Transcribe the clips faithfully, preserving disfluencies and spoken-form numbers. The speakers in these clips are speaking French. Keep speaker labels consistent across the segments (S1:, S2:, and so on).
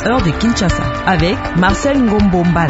S1: heure de Kinshasa, avec Marcel Ngombo-Mbala.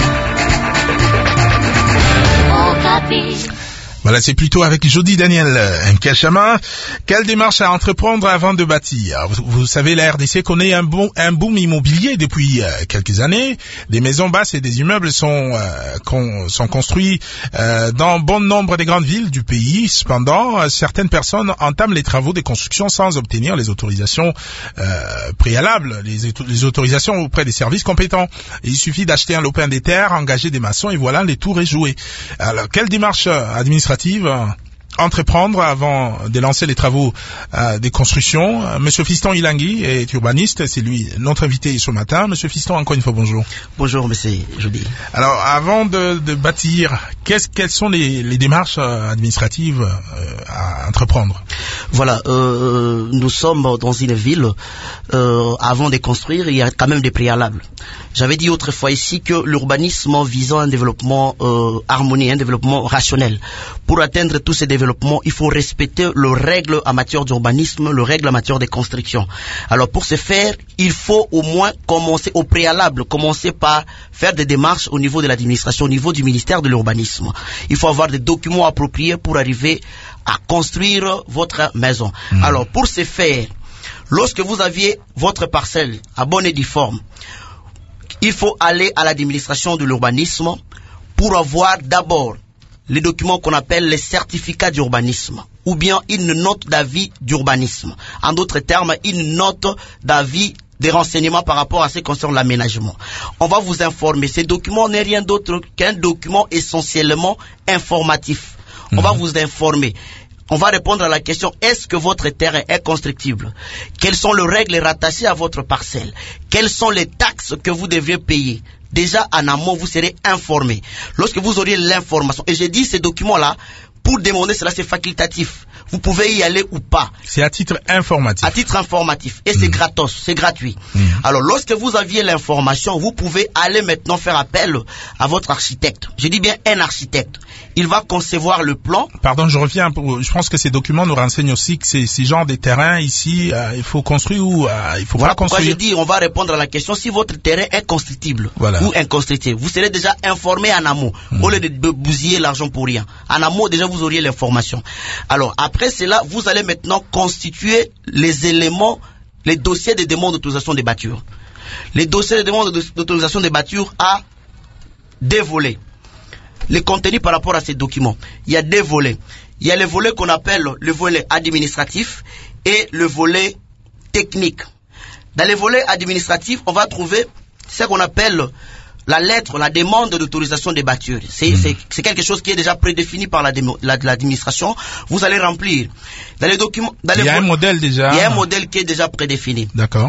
S2: Voilà, c'est plutôt avec Jody Daniel Nkashama. Quelle démarche à entreprendre avant de bâtir? Vous, vous savez, la R D C connaît un, bon, un boom immobilier depuis euh, quelques années. Des maisons basses et des immeubles sont, euh, con, sont construits euh, dans bon nombre des grandes villes du pays. Cependant, euh, certaines personnes entament les travaux de construction sans obtenir les autorisations euh, préalables, les, les autorisations auprès des services compétents. Et il suffit d'acheter un lopin des terres, engager des maçons et voilà, les tours est joué. Alors, quelle démarche administrative entreprendre avant de lancer les travaux euh, des constructions? Monsieur Fiston Ilangui est urbaniste, c'est lui notre invité ce matin. Monsieur Fiston, encore une fois, bonjour.
S3: Bonjour, monsieur Jody.
S2: Alors, avant de, de bâtir, qu'est-ce, quelles sont les, les démarches administratives euh, à entreprendre?
S3: Voilà, euh, nous sommes dans une ville, euh, avant de construire, il y a quand même des préalables. J'avais dit autrefois ici que l'urbanisme visant un développement euh, harmonieux, un développement rationnel. Pour atteindre tous ces développements, il faut respecter les règles en matière d'urbanisme, les règles en matière de construction. Alors pour ce faire, il faut au moins commencer au préalable, commencer par faire des démarches au niveau de l'administration, au niveau du ministère de l'urbanisme. Il faut avoir des documents appropriés pour arriver à construire votre maison. Mmh. Alors pour ce faire, lorsque vous aviez votre parcelle à bonne et due forme, il faut aller à l'administration de l'urbanisme pour avoir d'abord les documents qu'on appelle les certificats d'urbanisme ou bien une note d'avis d'urbanisme. En d'autres termes, une note d'avis des renseignements par rapport à ce qui concerne l'aménagement. On va vous informer. Ces documents n'est rien d'autre qu'un document essentiellement informatif. On mmh. va vous informer. On va répondre à la question, est-ce que votre terrain est constructible? Quelles sont les règles rattachées à votre parcelle? Quelles sont les taxes que vous devriez payer? Déjà, en amont, vous serez informé. Lorsque vous aurez l'information, et j'ai dit ces documents-là, pour demander cela, c'est facultatif. Vous pouvez y aller ou pas.
S2: C'est à titre informatif.
S3: À titre informatif. Et mmh. c'est gratos, c'est gratuit. Mmh. Alors, lorsque vous aviez l'information, vous pouvez aller maintenant faire appel à votre architecte. Je dis bien un architecte. Il va concevoir le plan.
S2: Pardon, je reviens. Pour, je pense que ces documents nous renseignent aussi que ces, ces genres de terrains ici, euh, il faut construire ou euh, il faut
S3: voilà
S2: pas construire.
S3: Pourquoi je dis, on va répondre à la question si votre terrain est constructible
S2: voilà.
S3: ou inconstructible. Vous serez déjà informé en amont, mmh. au lieu de, de bousiller l'argent pour rien. En amont, déjà, vous auriez l'information. Alors, après cela, vous allez maintenant constituer les éléments, les dossiers de demande d'autorisation des bâtures. Les dossiers de demande d'autorisation des bâtures a des volets. Les contenus par rapport à ces documents. Il y a deux volets. Il y a le volet qu'on appelle le volet administratif et le volet technique. Dans les volets administratifs, on va trouver ce qu'on appelle la lettre, la demande d'autorisation des bâtures. C'est, mmh. c'est, c'est quelque chose qui est déjà prédéfini par la, la, l'administration. Vous allez remplir. Dans les documents, dans
S2: il
S3: les
S2: y a
S3: vo-
S2: un modèle déjà.
S3: Il y a un modèle qui est déjà prédéfini.
S2: D'accord.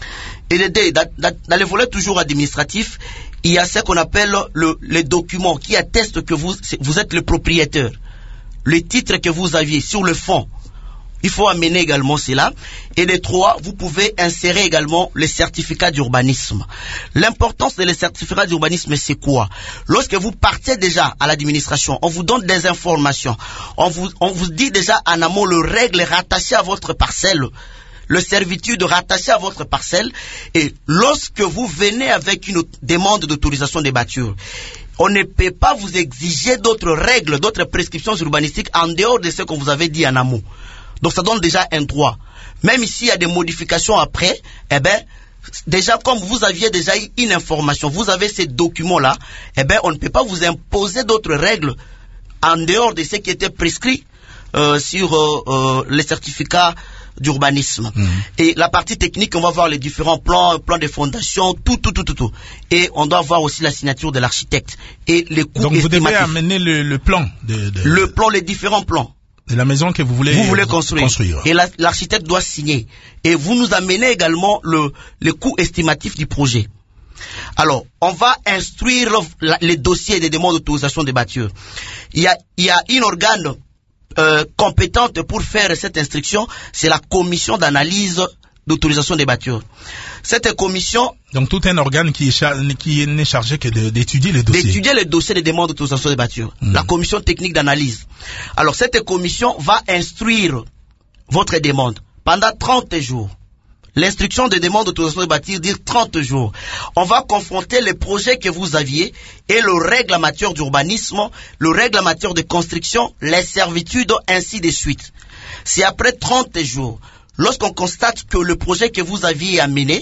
S3: Et les deux, dans, dans, dans les volets toujours administratifs, il y a ce qu'on appelle le, les documents qui attestent que vous, vous êtes le propriétaire. Le titre que vous aviez sur le fond. Il faut amener également cela. Et les trois, vous pouvez insérer également les certificats d'urbanisme. L'importance des certificats d'urbanisme, c'est quoi? Lorsque vous partez déjà à l'administration, on vous donne des informations. On vous, on vous dit déjà en amont les règles rattachées à votre parcelle. Le servitude rattaché à votre parcelle, et lorsque vous venez avec une demande d'autorisation des bâtures, on ne peut pas vous exiger d'autres règles, d'autres prescriptions urbanistiques en dehors de ce qu'on vous avait dit en amont. Donc ça donne déjà un droit. Même s'il y a des modifications après, eh ben, déjà comme vous aviez déjà eu une information, vous avez ces documents-là, eh ben, on ne peut pas vous imposer d'autres règles en dehors de ce qui était prescrit euh, sur euh, euh, les certificats d'urbanisme. Mmh. Et la partie technique, on va voir les différents plans, plans de fondation, tout, tout, tout, tout, tout. Et on doit voir aussi la signature de l'architecte et les coûts
S2: Donc
S3: estimatifs.
S2: vous devez amener le, le plan de, de...
S3: le plan, les différents plans
S2: de la maison que vous voulez,
S3: vous voulez construire.
S2: construire.
S3: Et la, l'architecte doit signer. Et vous nous amenez également le, le coût estimatif du projet. Alors, on va instruire la, les dossiers des demandes d'autorisation des bâtures. Il y a, il y a une organe euh, compétente pour faire cette instruction, c'est la commission d'analyse d'autorisation des bâtures. Cette commission...
S2: Donc tout un organe qui est, char- qui n'est chargé que de, d'étudier les dossiers.
S3: D'étudier les dossiers des demandes d'autorisation des bâtures. Mmh. La commission technique d'analyse. Alors cette commission va instruire votre demande pendant trente jours. L'instruction de demande d'autorisation de bâtir dit trente jours. On va confronter les projets que vous aviez et le règle en matière d'urbanisme, le règle en matière de construction, les servitudes, ainsi de suite. C'est après trente jours, lorsqu'on constate que le projet que vous aviez amené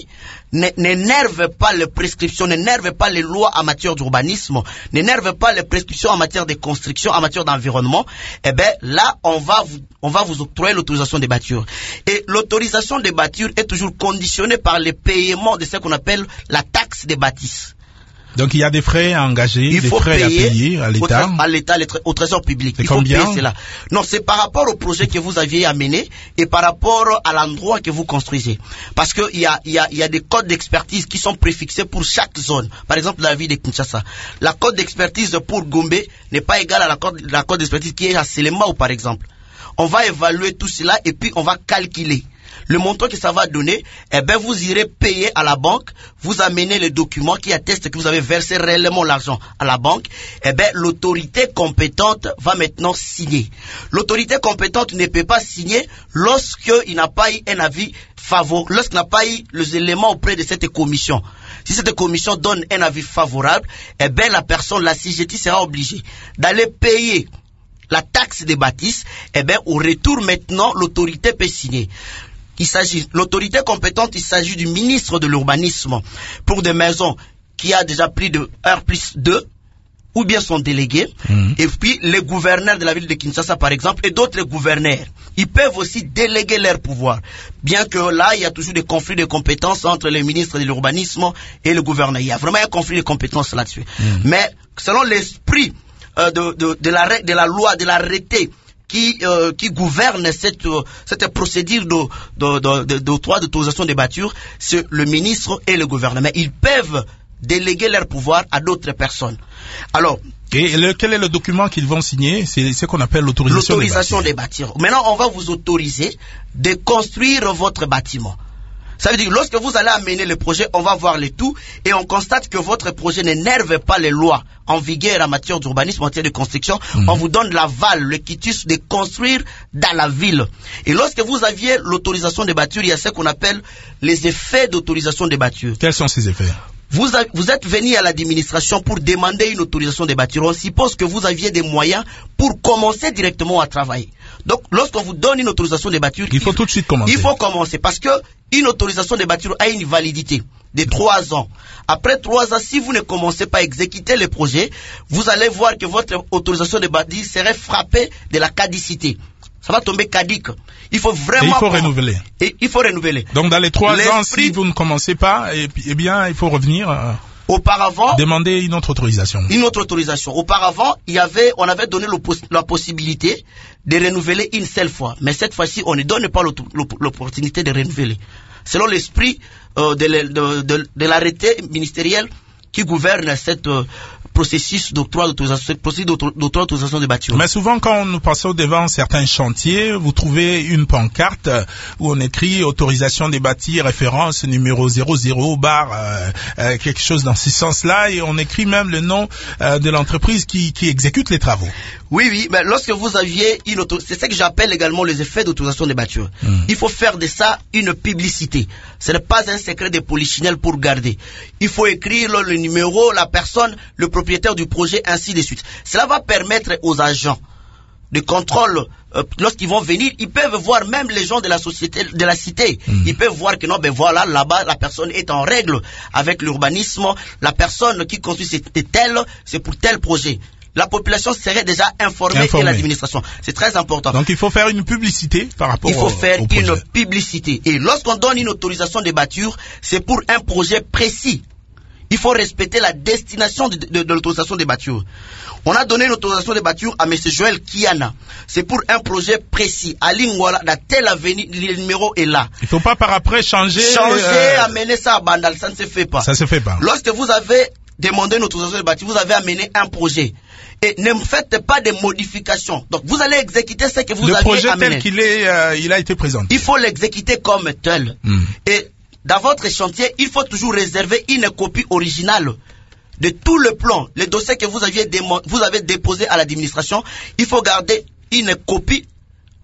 S3: n'énerve pas les prescriptions, n'énerve pas les lois en matière d'urbanisme, n'énerve pas les prescriptions en matière de construction, en matière d'environnement, eh bien là, on va vous, on va vous octroyer l'autorisation de bâtir. Et l'autorisation de bâtir est toujours conditionnée par le paiement de ce qu'on appelle la taxe des bâtisses.
S2: Donc il y a des frais à engager,
S3: il
S2: des
S3: faut
S2: frais à payer à l'État.
S3: À l'État, au trésor public.
S2: C'est
S3: il faut
S2: combien?
S3: payer cela. Non, c'est par rapport au projet que vous aviez amené et par rapport à l'endroit que vous construisez. Parce que il y a, il y a, il y a des codes d'expertise qui sont préfixés pour chaque zone. Par exemple, dans la ville de Kinshasa, la code d'expertise pour Gombe n'est pas égale à la code, la code d'expertise qui est à Selema, par exemple. On va évaluer tout cela et puis on va calculer le montant que ça va donner. Eh bien, vous irez payer à la banque, vous amenez les documents qui attestent que vous avez versé réellement l'argent à la banque. Eh bien, l'autorité compétente va maintenant signer. L'autorité compétente ne peut pas signer lorsqu'il n'a pas eu un avis favorable, lorsqu'il n'a pas eu les éléments auprès de cette commission. Si cette commission donne un avis favorable, eh bien, la personne, la C G T sera obligée d'aller payer la taxe des bâtisses. Eh bien, au retour maintenant, l'autorité peut signer. Il s'agit, l'autorité compétente, il s'agit du ministre de l'urbanisme pour des maisons qui a déjà plus de R plus deux, ou bien son délégué, mmh. et puis les gouverneurs de la ville de Kinshasa, par exemple, et d'autres gouverneurs. Ils peuvent aussi déléguer leur pouvoir. Bien que là, il y a toujours des conflits de compétences entre les ministres de l'urbanisme et le gouverneur. Il y a vraiment un conflit de compétences là-dessus. Mmh. Mais selon l'esprit euh, de, de, de, la, de la loi, de l'arrêté, qui euh, qui gouverne cette euh, cette procédure de de de, de, de d'autorisation des bâtures, c'est le ministre et le gouvernement. Ils peuvent déléguer leur pouvoir à d'autres personnes. Alors,
S2: et le, quel est le document qu'ils vont signer? C'est ce qu'on appelle l'autorisation,
S3: l'autorisation des bâtires. Maintenant, on va vous autoriser de construire votre bâtiment. Ça veut dire que lorsque vous allez amener le projet, on va voir le tout et on constate que votre projet n'énerve pas les lois en vigueur en matière d'urbanisme, en matière de construction. Mmh. On vous donne l'aval, le quitus de construire dans la ville. Et lorsque vous aviez l'autorisation des bâtures, il y a ce qu'on appelle les effets d'autorisation des bâtures.
S2: Quels sont ces effets?
S3: Vous, a, vous êtes venu à l'administration pour demander une autorisation des bâtures. On suppose que vous aviez des moyens pour commencer directement à travailler. Donc, lorsqu'on vous donne une autorisation des bâtures,
S2: il faut il, tout de suite commencer.
S3: Il faut commencer parce que une autorisation des bâtures a une validité de trois ans. Après trois ans, si vous ne commencez pas à exécuter le projet, vous allez voir que votre autorisation des bâtures serait frappée de la caducité. Ça va tomber caduque. Il faut vraiment...
S2: Et il faut renouveler.
S3: Et il faut renouveler.
S2: Donc dans les trois ans, si vous ne commencez pas, eh, eh bien, il faut revenir... Euh...
S3: Auparavant,
S2: demander une autre autorisation.
S3: Une autre autorisation. Auparavant, il y avait, on avait donné la possibilité de renouveler une seule fois. Mais cette fois-ci, on ne donne pas l'opportunité de renouveler. Selon l'esprit euh, de, de, de, de l'arrêté ministériel qui gouverne cette euh, processus d'octroi d'autorisation, processus d'octroi d'autorisation des bâtiments.
S2: Mais souvent, quand nous passons devant certains chantiers, vous trouvez une pancarte où on écrit autorisation des bâtis, référence numéro zéro zéro bar, euh, euh, quelque chose dans ce sens-là, et on écrit même le nom euh, de l'entreprise qui, qui exécute les travaux.
S3: Oui, oui, mais lorsque vous aviez une auto, c'est ce que j'appelle également les effets d'autorisation des bâtiments. Mmh. Il faut faire de ça une publicité. Ce n'est pas un secret de polichinelle pour garder. Il faut écrire le, le numéro, la personne, le propriétaire du projet, ainsi de suite. Cela va permettre aux agents de contrôle, euh, lorsqu'ils vont venir, ils peuvent voir même les gens de la société, de la cité. Mmh. Ils peuvent voir que non, ben voilà, là-bas, la personne est en règle avec l'urbanisme. La personne qui construit c'est telle, c'est pour tel projet. La population serait déjà informée, informée. Et l'administration. C'est très important.
S2: Donc il faut faire une publicité par rapport au projet.
S3: Il faut faire une publicité. Et lorsqu'on donne une autorisation de bâture, c'est pour un projet précis. Il faut respecter la destination de, de, de l'autorisation des bâtures. On a donné une autorisation de bâture à M. Joël Kiana. C'est pour un projet précis. À Lingwala, dans telle avenue, le numéro est là.
S2: Il ne faut pas par après changer.
S3: Changer,
S2: euh...
S3: amener ça à Bandal, ça ne se fait pas.
S2: Ça ne se fait pas.
S3: Lorsque vous avez demandé une autorisation de bâture, vous avez amené un projet. Et ne faites pas de modifications. Donc vous allez exécuter ce que vous
S2: le
S3: avez amené.
S2: Le projet tel qu'il est, euh, il a été présenté.
S3: Il faut l'exécuter comme tel. Mm. Et dans votre chantier, il faut toujours réserver une copie originale de tout le plan, les dossiers que vous aviez vous avez déposé à l'administration. Il faut garder une copie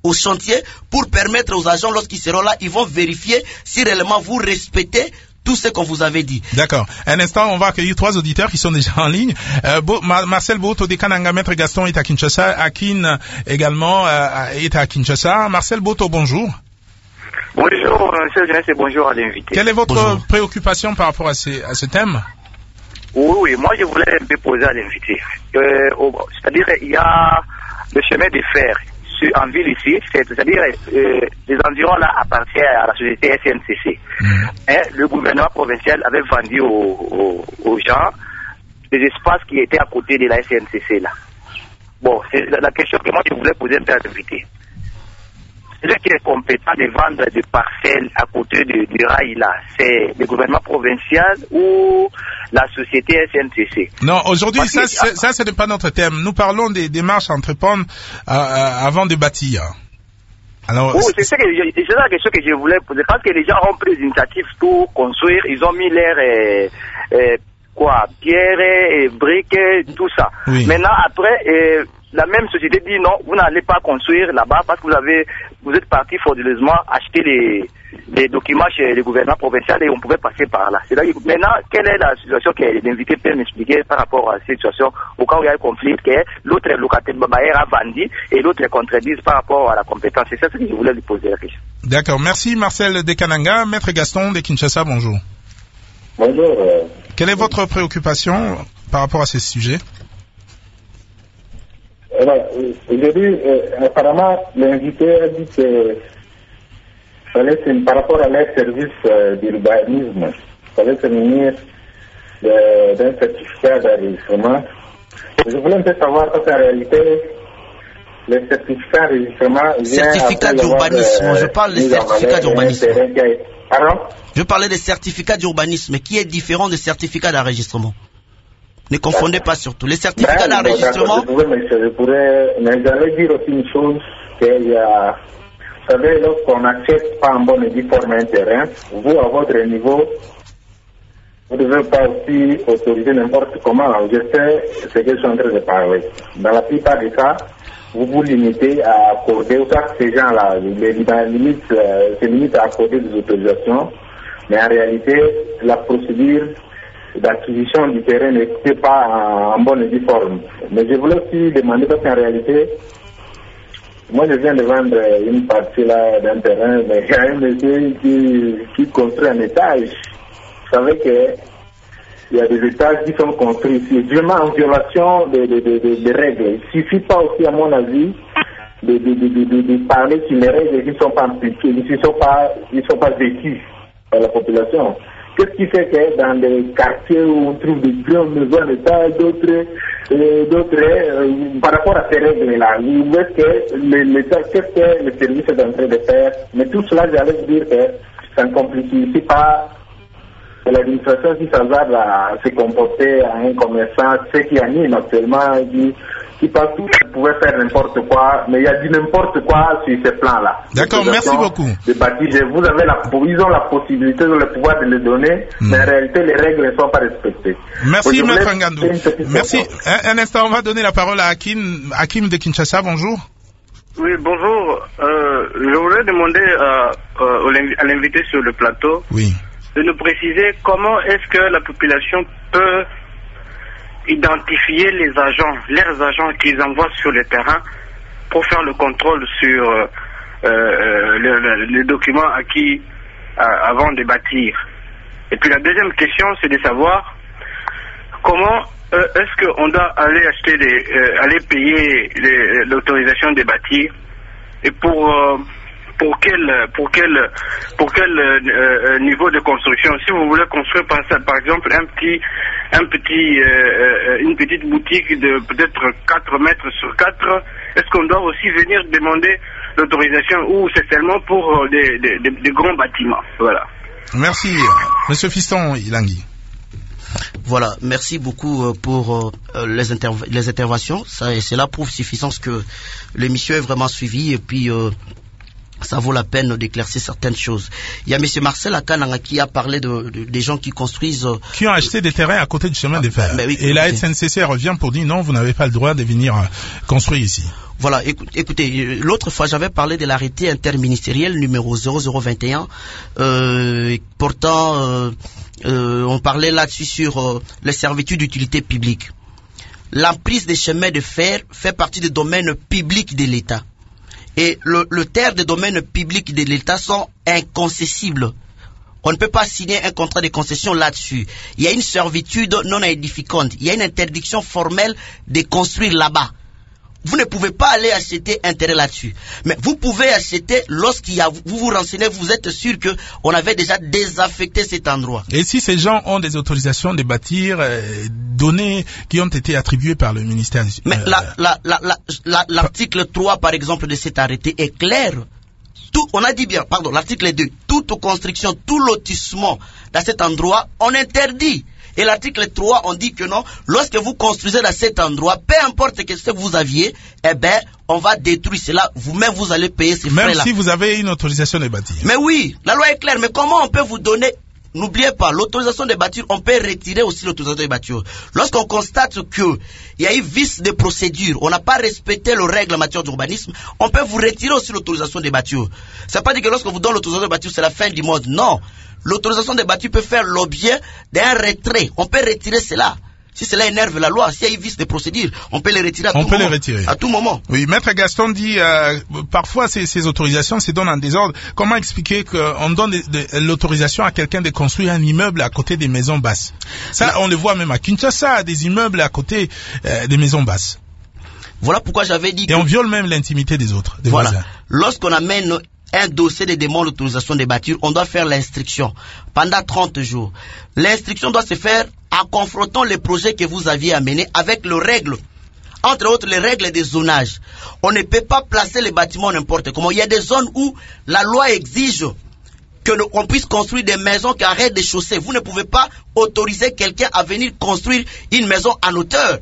S3: au chantier pour permettre aux agents, lorsqu'ils seront là, ils vont vérifier si réellement vous respectez tout ce qu'on vous avait dit.
S2: D'accord. Un instant, on va accueillir trois auditeurs qui sont déjà en ligne. Euh, Bo, Ma, Marcel Boto de Kananga, Maître Gaston est à Kinshasa, Akin également euh, est à Kinshasa. Marcel Boto, bonjour.
S4: Bonjour, monsieur Jeunesse, et bonjour à l'invité.
S2: Quelle est votre
S3: Bonjour.
S2: préoccupation par rapport à, ces, à ce thème?
S4: Oui, oui, moi je voulais un peu poser à l'invité. Euh, c'est-à-dire, il y a le chemin de fer sur, en ville ici, c'est-à-dire euh, les environs là appartiennent à la société S N C C. Mmh. Et le gouvernement provincial avait vendu aux, aux, aux gens des espaces qui étaient à côté de la S N C C là. Bon, c'est la question que moi je voulais poser un peu à l'invité. Celui qui est compétent de vendre des parcelles à côté du, du rail là, c'est le gouvernement provincial ou la société S N C C?
S2: Non, aujourd'hui, ça,
S4: que,
S2: c'est, ça, ce n'est pas notre thème. Nous parlons des démarches à entreprendre euh, euh, avant de bâtir.
S4: Alors, oui, c'est, c'est, que je, c'est la question que je voulais poser. Parce que les gens ont pris des initiatives pour construire, ils ont mis l'air, euh, euh, quoi, pierre, et briques, tout ça.
S2: Oui.
S4: Maintenant, après, euh, la même société dit non, vous n'allez pas construire là-bas parce que vous avez, vous êtes parti frauduleusement acheter les, les documents chez le gouvernement provincial et on pouvait passer par là. C'est là maintenant, quelle est la situation que l'invité peut m'expliquer par rapport à cette situation au cas où il y a un conflit que l'autre locataire Babayer a vendu et l'autre contredise par rapport à la compétence? C'est ça ce que je voulais lui poser la question.
S2: D'accord, merci Marcel de Kananga. Maître Gaston de Kinshasa, bonjour.
S5: Bonjour. Euh...
S2: Quelle est votre préoccupation par rapport à ce sujet?
S5: Alors, aujourd'hui, euh, apparemment, l'invité a dit que fallait, par rapport à leur service euh, d'urbanisme, il fallait se munir d'un certificat d'enregistrement. Je voulais un peu savoir parce qu'en réalité, le certificat d'enregistrement vient
S3: certificat d'urbanisme, euh, je parle des certificats d'urbanisme.
S5: Pardon?
S3: Je parlais des certificats d'urbanisme qui est différent des certificats d'enregistrement. Ne confondez pas surtout. Les certificats ben, d'enregistrement...
S5: Je pourrais, mais je pourrais, mais j'allais dire aussi une chose, qu'il y a, vous savez, lorsqu'on n'accepte pas en bonne et due forme un terrain, vous, à votre niveau, vous ne devez pas aussi autoriser n'importe comment. Je sais ce que je suis en train de parler. Dans la plupart des cas, vous vous limitez à accorder, ou ça, ces gens-là, les limites, euh, se limitent à accorder des autorisations, mais en réalité, la procédure d'acquisition du terrain n'était pas en, en bonne et due forme. Mais je voulais aussi demander, parce qu'en réalité, moi je viens de vendre une partie là d'un terrain, mais il y a un monsieur qui, qui construit un étage. Vous savez qu'il y a des étages qui sont construits ici, vraiment en violation des de, de, de, de règles. Il ne suffit pas aussi, à mon avis, de, de, de, de, de, de parler sur les règles qui ne sont pas appliquées, qui ne sont pas, sont pas vécues par la population. Qu'est-ce qui fait que dans des quartiers où on trouve des grandes maisons d'État, d'autres, euh, d'autres euh, par rapport à ces règles-là, vous voyez que l'État, qu'est-ce que le service est en train de faire? Mais tout cela, j'allais dire que ça ne complexifie pas l'administration qui s'hasarde à se comporter à un commerçant, ce qui anime actuellement, qui, qui pense qu'il pouvait faire n'importe quoi, mais il y a dit n'importe quoi sur ces plans-là.
S2: D'accord, merci beaucoup.
S5: De bâtir, vous avez la, ils ont la possibilité, le pouvoir de les donner, mmh. mais en réalité, les règles ne sont pas respectées.
S2: Merci, Maître Ngandou. Merci. Un, un instant, on va donner la parole à Hakim, Hakim de Kinshasa, bonjour.
S6: Oui, bonjour. Euh, je voudrais demander à, à l'invité sur le plateau.
S2: Oui.
S6: De nous préciser comment est-ce que la population peut identifier les agents, leurs agents qu'ils envoient sur le terrain pour faire le contrôle sur euh, euh, le, le, les documents acquis euh, avant de bâtir. Et puis la deuxième question, c'est de savoir comment euh, est-ce qu'on doit aller acheter, des, euh, aller payer les, l'autorisation de bâtir et pour euh, Pour quel, pour quel, pour quel euh, niveau de construction? Si vous voulez construire par, par exemple un petit, un petit, euh, une petite boutique de peut-être quatre mètres sur quatre, est-ce qu'on doit aussi venir demander l'autorisation ou c'est seulement pour des, des, des, des grands bâtiments? Voilà.
S2: Merci, Monsieur Fiston Ilangui.
S3: Voilà, merci beaucoup pour les, interv- les interventions. Ça, cela prouve suffisance que l'émission est vraiment suivie et puis. Euh, ça vaut la peine d'éclaircir certaines choses. Il y a M. Marcel Akananga qui a parlé de, de, des gens qui construisent... Euh,
S2: qui ont acheté des terrains à côté du chemin de fer.
S3: Ben oui,
S2: et la
S3: écoutez.
S2: S N C C revient pour dire non, vous n'avez pas le droit de venir construire ici.
S3: Voilà, écoutez, l'autre fois j'avais parlé de l'arrêté interministériel numéro zéro zéro vingt et un. Euh, pourtant, euh, euh, on parlait là-dessus sur euh, les servitudes d'utilité publique. L'emprise des chemins de fer fait partie des domaines publics de l'État. Et le, le terme des domaines publics de l'État sont inconcessibles. On ne peut pas signer un contrat de concession là-dessus. Il y a une servitude non édificante. Il y a une interdiction formelle de construire là-bas. Vous ne pouvez pas aller acheter un terrain là-dessus. Mais vous pouvez acheter lorsqu'il y a, vous vous renseignez, vous êtes sûr que on avait déjà désaffecté cet endroit.
S2: Et si ces gens ont des autorisations de bâtir, euh, données qui ont été attribuées par le ministère.
S3: Mais
S2: euh,
S3: la, la, la, la, la, l'article trois, par exemple, de cet arrêté est clair. Tout, on a dit bien, pardon, l'article deux, toute construction, tout lotissement dans cet endroit, on interdit. Et l'article trois, on dit que non, lorsque vous construisez dans cet endroit, peu importe ce que vous aviez, eh ben, on va détruire cela. Vous-même, vous allez payer ces frais-là.
S2: Même si vous avez une autorisation de bâtir.
S3: Mais oui, la loi est claire. Mais comment on peut vous donner... N'oubliez pas, l'autorisation de bâtir, on peut retirer aussi l'autorisation de bâtir. Lorsqu'on constate que il y a eu vice de procédure, on n'a pas respecté les règles en matière d'urbanisme, on peut vous retirer aussi l'autorisation de bâtir. Ça ne veut pas dire que lorsqu'on vous donne l'autorisation de bâtir, c'est la fin du monde. Non. L'autorisation de bâtir peut faire l'objet d'un retrait. On peut retirer cela. Si cela énerve la loi, s'il y a eu vice de procédure, on peut les retirer à
S2: on
S3: tout
S2: peut
S3: moment.
S2: les retirer.
S3: À tout moment.
S2: Oui, Maître Gaston dit, euh, parfois ces, ces autorisations se donnent en désordre. Comment expliquer qu'on donne de, de, l'autorisation à quelqu'un de construire un immeuble à côté des maisons basses? Ça, on le voit même à Kinshasa, des immeubles à côté euh, des maisons basses.
S3: Voilà pourquoi j'avais dit
S2: Et
S3: que...
S2: on viole même l'intimité des autres, des
S3: voilà.
S2: voisins.
S3: Lorsqu'on amène un dossier de demande d'autorisation de bâtir, on doit faire l'instruction pendant trente jours. L'instruction doit se faire en confrontant les projets que vous aviez amenés avec les règles, entre autres les règles des zonages. On ne peut pas placer les bâtiments n'importe comment. Il y a des zones où la loi exige qu'on puisse construire des maisons qui arrêtent des chaussées. Vous ne pouvez pas autoriser quelqu'un à venir construire une maison en hauteur.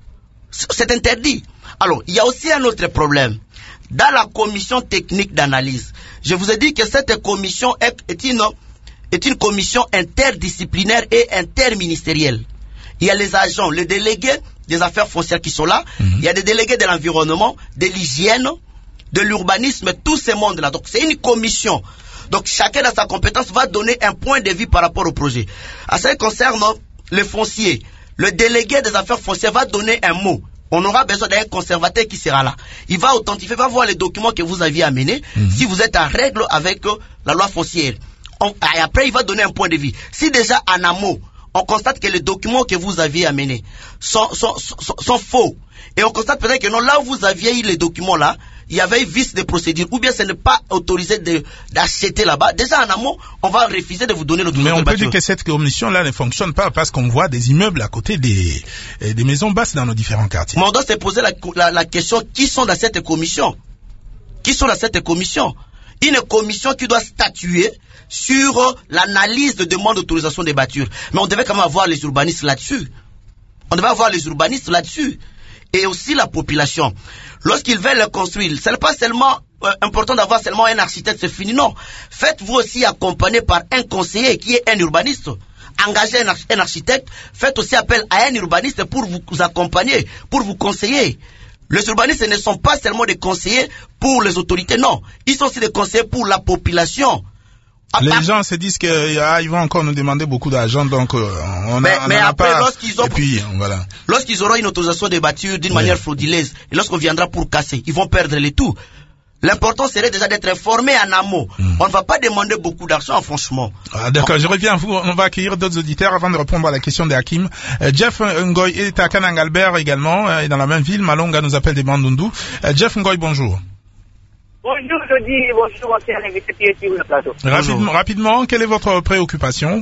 S3: C'est interdit. Alors, il y a aussi un autre problème. Dans la commission technique d'analyse, je vous ai dit que cette commission est, est, une, est une commission interdisciplinaire et interministérielle. Il y a les agents, les délégués des affaires foncières qui sont là, mm-hmm. Il y a des délégués de l'environnement, de l'hygiène, de l'urbanisme, tous ces mondes-là. Donc c'est une commission. Donc chacun dans sa compétence va donner un point de vue par rapport au projet. À ce qui concerne les fonciers, le délégué des affaires foncières va donner un mot. On aura besoin d'un conservateur qui sera là. Il va authentifier, va voir les documents que vous aviez amenés, mmh. si vous êtes en règle avec euh, la loi foncière. On, et après, il va donner un point de vue. Si déjà en amont, on constate que les documents que vous aviez amenés sont, sont, sont, sont faux, et on constate peut-être que non, là où vous aviez eu les documents là, il y avait vice de procédure, ou bien ce n'est pas autorisé de, d'acheter là-bas. Déjà en amont, on va refuser de vous donner l'autorisation.
S2: Mais on peut dire que cette commission-là ne fonctionne pas parce qu'on voit des immeubles à côté des, des maisons basses dans nos différents quartiers.
S3: Mais on doit se poser la, la, la question, qui sont dans cette commission? Qui sont dans cette commission? Une commission qui doit statuer sur l'analyse de demande d'autorisation des bâtures. Mais on devait quand même avoir les urbanistes là-dessus. On devait avoir les urbanistes là-dessus. Et aussi la population. Lorsqu'ils veulent construire, ce n'est pas seulement euh, important d'avoir seulement un architecte, c'est fini, non. Faites-vous aussi accompagner par un conseiller qui est un urbaniste. Engagez un, un architecte, faites aussi appel à un urbaniste pour vous, vous accompagner, pour vous conseiller. Les urbanistes ne sont pas seulement des conseillers pour les autorités, non. Ils sont aussi des conseillers pour la population.
S2: Les part... gens se disent qu'ils ah, vont encore nous demander beaucoup d'argent, donc euh, on
S3: mais,
S2: a, on
S3: mais
S2: a
S3: après,
S2: pas.
S3: Lorsqu'ils ont...
S2: Et puis, voilà.
S3: Lorsqu'ils auront une autorisation de bâtir d'une oui. manière frauduleuse, et lorsqu'on viendra pour casser, ils vont perdre les tout. L'important serait déjà d'être informé en amont. Mm. On ne va pas demander beaucoup d'argent, franchement.
S2: Ah, d'accord, bon. Je reviens à vous. On va accueillir d'autres auditeurs avant de répondre à la question de Hakim. Euh, Jeff Ngoy est à Kanangalbert également, euh, est dans la même ville. Malonga nous appelle des Bandundu. Euh, Jeff Ngoy, bonjour.
S7: Bonjour, je dis bonjour, monsieur l'invité qui est sur le plateau.
S2: Rapidement, rapidement, quelle est votre préoccupation?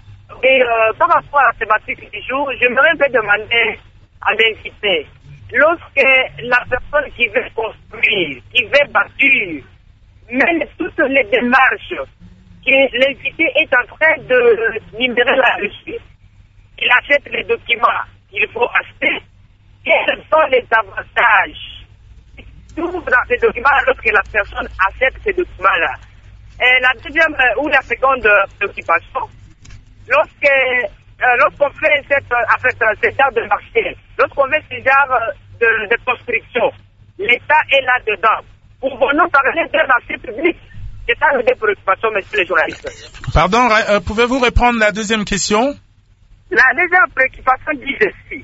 S7: Et euh, par rapport à ce thématique du jour, j'aimerais un peu demander à l'invité, lorsque la personne qui veut construire, qui veut bâtir, mène toutes les démarches, que l'invité est en train de numérer là-dessus, il achète les documents qu'il faut acheter, quels sont les avantages trouve dans ces documents lorsque la personne accepte ces documents-là. Et la deuxième euh, ou la seconde euh, préoccupation, lorsque euh, lorsqu'on fait cette, euh, en fait, euh, ce genre de marché, lorsqu'on fait ce genre euh, de, de construction, l'État est là-dedans. Pouvons-nous parler d'un marché public? C'est ça une des préoccupations, messieurs les journalistes.
S2: Pardon, euh, pouvez-vous répondre à la deuxième question?
S7: La deuxième préoccupation dit ceci.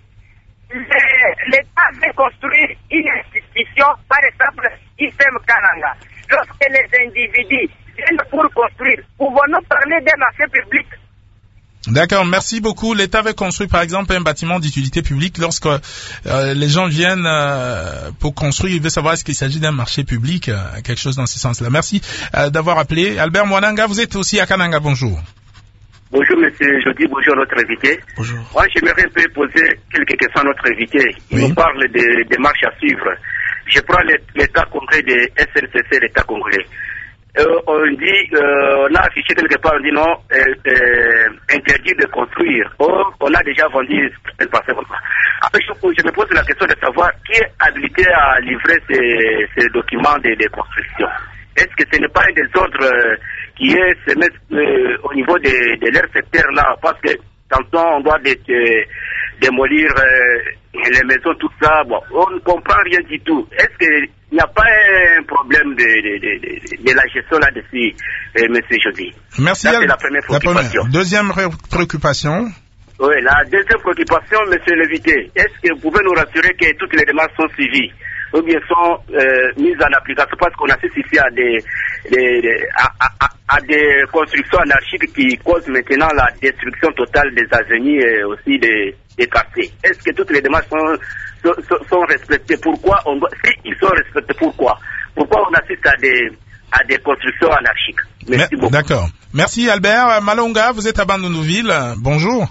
S7: L'État veut construire une institution, par exemple, I S E M Kananga. Lorsque les individus viennent pour construire, pouvons-nous parler d'un marché public?
S2: D'accord, merci beaucoup. L'État veut construire par exemple un bâtiment d'utilité publique. Lorsque euh, les gens viennent euh, pour construire, ils veulent savoir est-ce qu'il s'agit d'un marché public, euh, quelque chose dans ce sens-là. Merci euh, d'avoir appelé. Albert Mwananga, vous êtes aussi à Kananga, bonjour.
S8: Bonjour monsieur, je dis bonjour à notre invité.
S3: Bonjour.
S8: Moi j'aimerais un peu poser quelques questions à notre invité. Il
S2: Oui.
S8: nous parle des de marches à suivre. Je prends l'État congolais de S N C C, l'État congolais. Euh, on dit, euh, on a affiché quelque part, on dit non, euh, euh, interdit de construire. Or, on a déjà vendu un parcelle. Après, je, je me pose la question de savoir qui est habilité à livrer ces, ces documents de, de construction. Est-ce que ce n'est pas un des ordres euh, qui est se mettre euh, au niveau de, de leur secteur là, parce que tantôt on doit de, de, démolir euh, les maisons, tout ça, bon, on ne comprend rien du tout. Est-ce qu'il n'y a pas un problème de, de, de, de, de la gestion là-dessus, euh, monsieur Jody?
S2: Merci.
S8: Ça, c'est la première préoccupation.
S2: Deuxième ré- préoccupation.
S8: Oui, la deuxième préoccupation, monsieur l'invité, est-ce que vous pouvez nous rassurer que toutes les démarches sont suivies ou bien sont euh, mises en application, parce qu'on assiste ici à des, des, des à, à, à des constructions anarchiques qui causent maintenant la destruction totale des avenues et aussi des, des quartiers. Est-ce que toutes les démarches sont, sont, sont respectées? Pourquoi on doit, si ils sont respectés, pourquoi Pourquoi on assiste à des, à des constructions anarchiques? Merci
S2: Mais,
S8: beaucoup.
S2: D'accord. Merci Albert. Malonga, vous êtes à Bandounouville. Bonjour.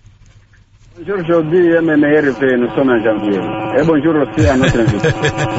S9: Bonjour, aujourd'hui, M M R F, nous sommes en janvier. Et bonjour aussi à notre invité.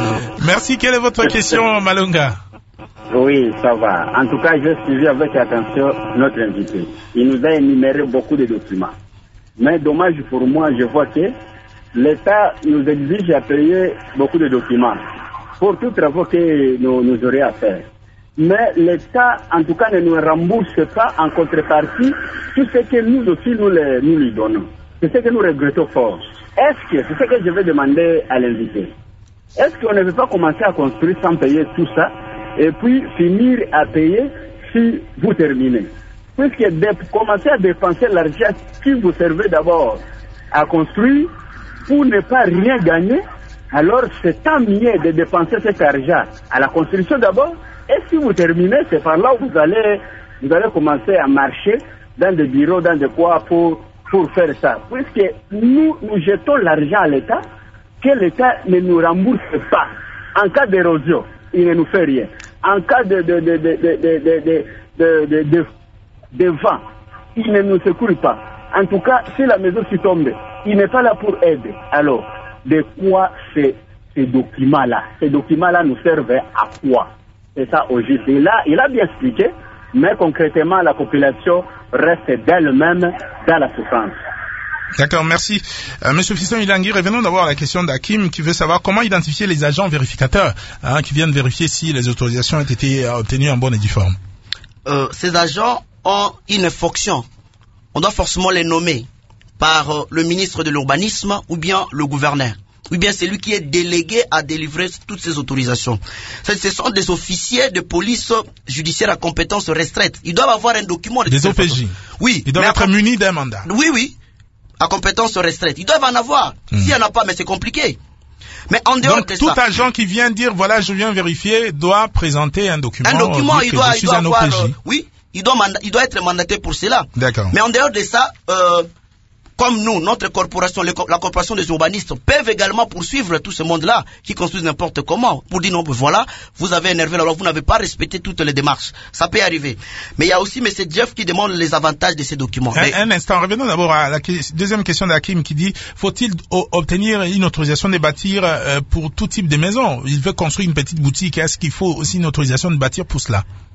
S2: Merci. Quelle est votre question, Malonga?
S9: Oui, ça va. En tout cas, j'ai suivi avec attention notre invité. Il nous a énuméré beaucoup de documents. Mais dommage pour moi, je vois que l'État nous exige à payer beaucoup de documents pour tous les travaux que nous, nous aurions à faire. Mais l'État, en tout cas, ne nous rembourse pas en contrepartie tout ce que nous aussi nous, les, nous lui donnons. C'est ce que nous regrettons fort. Est-ce que, c'est ce que je vais demander à l'invité, est-ce qu'on ne veut pas commencer à construire sans payer tout ça et puis finir à payer si vous terminez? Puisque de, commencer à dépenser l'argent qui vous servait d'abord à construire pour ne pas rien gagner, alors c'est tant mieux de dépenser cet argent à la construction d'abord, et si vous terminez, c'est par là où vous allez, vous allez commencer à marcher dans des bureaux, dans des quoi pour pour faire ça, puisque nous, nous jetons l'argent à l'État, que l'État ne nous rembourse pas. En cas d'érosion, il ne nous fait rien. En cas de, de, de, de, de, de, de, de, de, de, de vent, il ne nous secourt pas. En tout cas, si la maison s'y tombe, il n'est pas là pour aider. Alors, de quoi ces, ces documents-là? Ces documents-là nous servent à quoi? C'est ça au juste. Et là, il a bien expliqué, mais concrètement, la population reste d'elle-même dans la souffrance.
S2: D'accord, merci. Euh, Monsieur Fiston Ilangui, revenons d'abord à la question d'Hakim qui veut savoir comment identifier les agents vérificateurs hein, qui viennent vérifier si les autorisations ont été obtenues en bonne et due forme.
S3: Euh, ces agents ont une fonction. On doit forcément les nommer par euh, le ministre de l'Urbanisme ou bien le gouverneur. Ou bien c'est lui qui est délégué à délivrer toutes ces autorisations. Ce sont des officiers de police judiciaire à compétence restreinte. Ils doivent avoir un document. De
S2: des O P J.
S3: Oui.
S2: Ils doivent être à... munis d'un mandat.
S3: Oui, oui. À compétence restreinte. Ils doivent en avoir. Mmh. S'il n'y en a pas, mais c'est compliqué. Mais en dehors
S2: Donc,
S3: de
S2: tout
S3: ça,
S2: agent qui vient dire, voilà, je viens vérifier, doit présenter un document.
S3: Un document, il doit, il doit avoir, euh,
S2: oui,
S3: oui, il doit, manda- il doit être mandaté pour cela.
S2: D'accord.
S3: Mais en dehors de ça, euh, comme nous, notre corporation, les, la corporation des urbanistes peuvent également poursuivre tout ce monde-là qui construisent n'importe comment pour dire non, voilà, vous avez énervé la loi, vous n'avez pas respecté toutes les démarches. Ça peut arriver. Mais il y a aussi M. Jeff qui demande les avantages de ces documents.
S2: Un,
S3: Mais...
S2: un instant, revenons d'abord à la deuxième question d'Hakim qui dit, faut-il o- obtenir une autorisation de bâtir euh, pour tout type de maison? Il veut construire une petite boutique, est-ce qu'il faut aussi une autorisation de bâtir pour cela?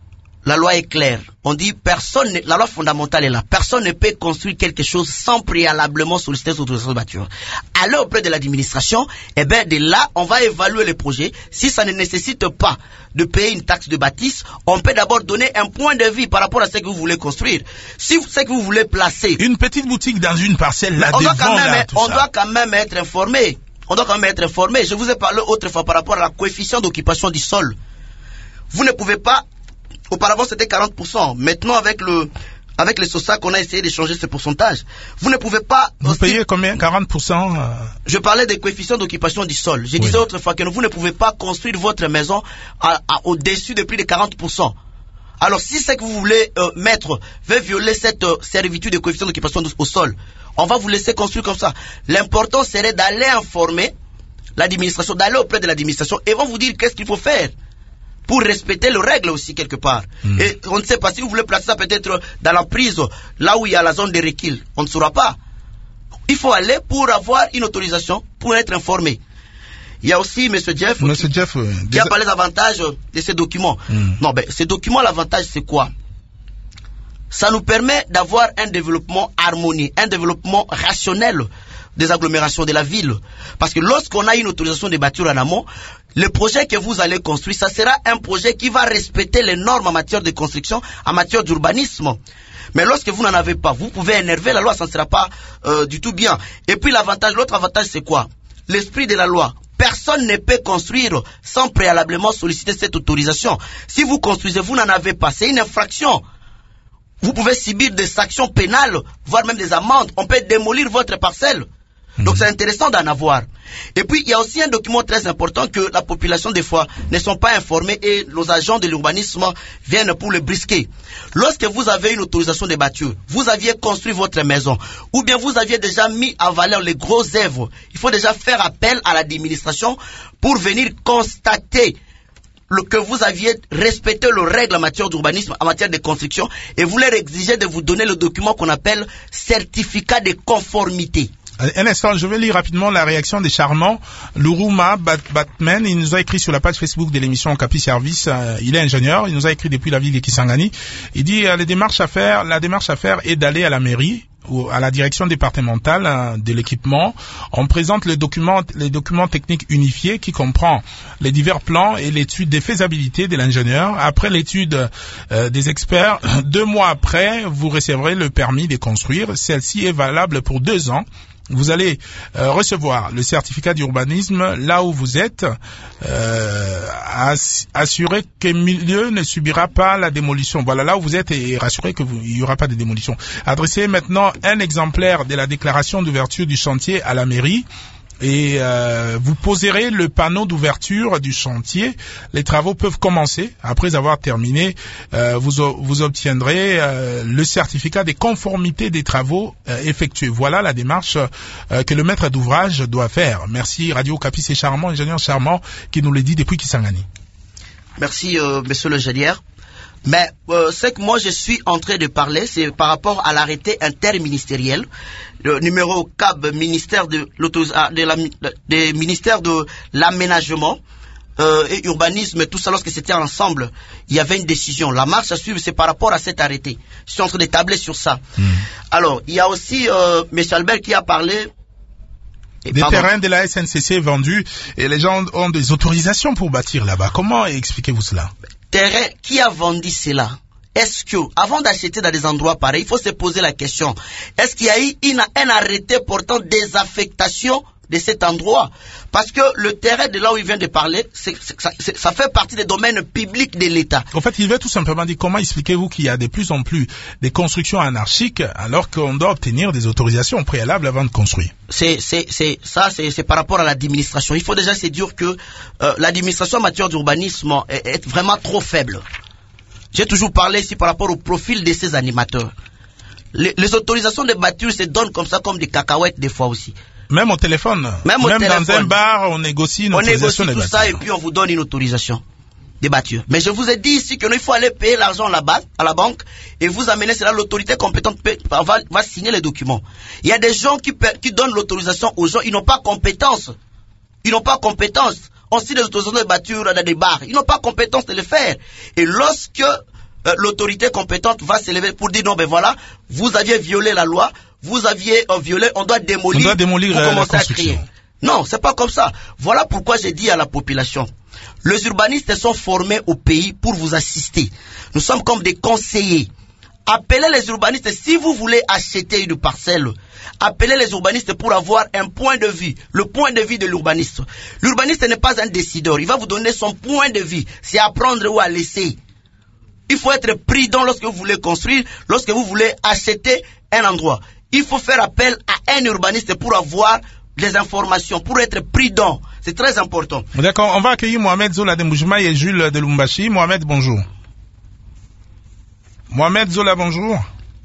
S3: la loi est claire. On dit personne, la loi fondamentale est là. Personne ne peut construire quelque chose sans préalablement solliciter l'autorisation de bâtir. Allez auprès de l'administration, et bien de là, on va évaluer le projet. Si ça ne nécessite pas de payer une taxe de bâtisse, on peut d'abord donner un point de vue par rapport à ce que vous voulez construire. Si ce que vous voulez placer...
S2: Une petite boutique dans une parcelle là
S3: on
S2: devant,
S3: doit quand même,
S2: là,
S3: on
S2: ça.
S3: doit quand même être informé. On doit quand même être informé. Je vous ai parlé autrefois par rapport à la coefficient d'occupation du sol. Vous ne pouvez pas... Auparavant, c'était quarante pour cent. Maintenant, avec le, avec les SOSAC, on a essayé de changer ce pourcentage. Vous ne pouvez pas...
S2: Vous
S3: aussi,
S2: payez combien? quarante pour cent euh...
S3: Je parlais des coefficients d'occupation du sol. Je
S2: oui.
S3: disais autrefois que vous ne pouvez pas construire votre maison à, à, au-dessus de plus de quarante pour cent. Alors, si c'est que vous voulez euh, mettre, veut violer cette euh, servitude de coefficient d'occupation au sol, on va vous laisser construire comme ça. L'important serait d'aller informer l'administration, d'aller auprès de l'administration et vont vous dire qu'est-ce qu'il faut faire pour respecter les règles aussi quelque part. Mmh. Et on ne sait pas si vous voulez placer ça peut-être dans la prise, là où il y a la zone de recul. On ne saura pas. Il faut aller pour avoir une autorisation, pour être informé. Il y a aussi M. Jeff,
S2: Monsieur
S3: qui,
S2: Jeff, euh,
S3: qui a parlé des avantages de ces documents. Mmh. Non, ben, ces documents, l'avantage c'est quoi? Ça nous permet d'avoir un développement harmonieux, un développement rationnel des agglomérations de la ville. Parce que lorsqu'on a une autorisation de bâtir en amont, le projet que vous allez construire, ça sera un projet qui va respecter les normes en matière de construction, en matière d'urbanisme. Mais lorsque vous n'en avez pas, vous pouvez énerver la loi, ça ne sera pas euh, du tout bien. Et puis l'avantage, l'autre avantage c'est quoi? L'esprit de la loi. Personne ne peut construire sans préalablement solliciter cette autorisation. Si vous construisez, vous n'en avez pas, c'est une infraction. Vous pouvez subir des sanctions pénales, voire même des amendes. On peut démolir votre parcelle. Donc c'est intéressant d'en avoir. Et puis il y a aussi un document très important que la population des fois ne sont pas informés et nos agents de l'urbanisme viennent pour le brisquer. Lorsque vous avez une autorisation de bâtir, vous aviez construit votre maison, ou bien vous aviez déjà mis en valeur les gros œuvres, il faut déjà faire appel à l'administration pour venir constater le, que vous aviez respecté les règles en matière d'urbanisme, en matière de construction, et vous leur exigez de vous donner le document qu'on appelle certificat de conformité.
S2: Un instant, je vais lire rapidement la réaction des charmants. Luruma Bat Batman, il nous a écrit sur la page Facebook de l'émission Capi Service. Euh, il est ingénieur, il nous a écrit depuis la ville de Kisangani. Il dit euh, les démarches à faire, la démarche à faire est d'aller à la mairie ou à la direction départementale euh, de l'équipement. On présente les documents, les documents techniques unifiés qui comprend les divers plans et l'étude des faisabilités de l'ingénieur. Après l'étude euh, des experts, deux mois après, vous recevrez le permis de construire. Celle-ci est valable pour deux ans. Vous allez euh, recevoir le certificat d'urbanisme là où vous êtes, euh, ass assurer que le milieu ne subira pas la démolition. Voilà, là où vous êtes et rassurez que vous, il n'y aura pas de démolition. Adressez maintenant un exemplaire de la déclaration d'ouverture du chantier à la mairie. Et euh, vous poserez le panneau d'ouverture du chantier. Les travaux peuvent commencer. Après avoir terminé, euh, vous, vous obtiendrez euh, le certificat de conformité des travaux euh, effectués. Voilà la démarche euh, que le maître d'ouvrage doit faire. Merci Radio Capi, c'est Charmant, ingénieur Charmant, qui nous le dit depuis Kisangani.
S3: Merci, euh, monsieur le ingénieur. Mais euh, ce que moi je suis en train de parler, c'est par rapport à l'arrêté interministériel, le numéro C A B, ministère de, de la, de ministère de l'aménagement euh, et urbanisme, tout ça, lorsque c'était ensemble, il y avait une décision. La marche à suivre, c'est par rapport à cet arrêté. Je suis en train de tabler sur ça. Mmh. Alors, il y a aussi euh, M. Albert qui a parlé...
S2: Et des pardon. terrains de la S N C C vendus et les gens ont des autorisations pour bâtir là-bas. Comment expliquez-vous cela?
S3: Terrain, qui a vendu cela? Est-ce que, avant d'acheter dans des endroits pareils, il faut se poser la question, est-ce qu'il y a eu une, un arrêté portant désaffectation de cet endroit? Parce que le terrain de là où il vient de parler, c'est, c'est, ça, c'est, ça fait partie des domaines publics de l'État.
S2: En fait, il veut tout simplement dire, comment expliquez-vous qu'il y a de plus en plus des constructions anarchiques alors qu'on doit obtenir des autorisations préalables avant de construire?
S3: C'est, c'est, c'est, ça, c'est, c'est par rapport à l'administration. Il faut déjà se dire que euh, l'administration en matière d'urbanisme est, est vraiment trop faible. J'ai toujours parlé ici par rapport au profil de ces animateurs. Les, les autorisations de bâtir se donnent comme ça, comme des cacahuètes des fois aussi.
S2: Même au téléphone.
S3: Même, au
S2: Même
S3: téléphone.
S2: Dans un bar, on négocie une
S3: on
S2: autorisation
S3: négocie
S2: de
S3: tout ça et puis on vous donne une autorisation de bâtir. Mais je vous ai dit ici qu'il faut aller payer l'argent là-bas, à la banque, et vous amener cela, l'autorité compétente va, va signer les documents. Il y a des gens qui, qui donnent l'autorisation aux gens, ils n'ont pas compétence. Ils n'ont pas compétence. On signe les autorisations de bâtir dans des bars. Ils n'ont pas compétence de le faire. Et lorsque euh, l'autorité compétente va s'élever pour dire non, ben voilà, vous aviez violé la loi, vous aviez euh, violé, on doit démolir,
S2: on doit démolir
S3: pour
S2: euh,
S3: commencer
S2: la
S3: à créer. Non, c'est pas comme ça. Voilà pourquoi j'ai dit à la population, les urbanistes sont formés au pays pour vous assister. Nous sommes comme des conseillers. Appelez les urbanistes si vous voulez acheter une parcelle. Appelez les urbanistes pour avoir un point de vue, le point de vue de l'urbaniste. L'urbaniste n'est pas un décideur, il va vous donner son point de vue, c'est à prendre ou à laisser. Il faut être prudent lorsque vous voulez construire, lorsque vous voulez acheter un endroit. Il faut faire appel à un urbaniste pour avoir les informations, pour être prudent. C'est très important.
S2: D'accord, on va accueillir Mohamed Zola de Mboujima et Jules de Lumbashi. Mohamed, bonjour. Mohamed Zola, bonjour.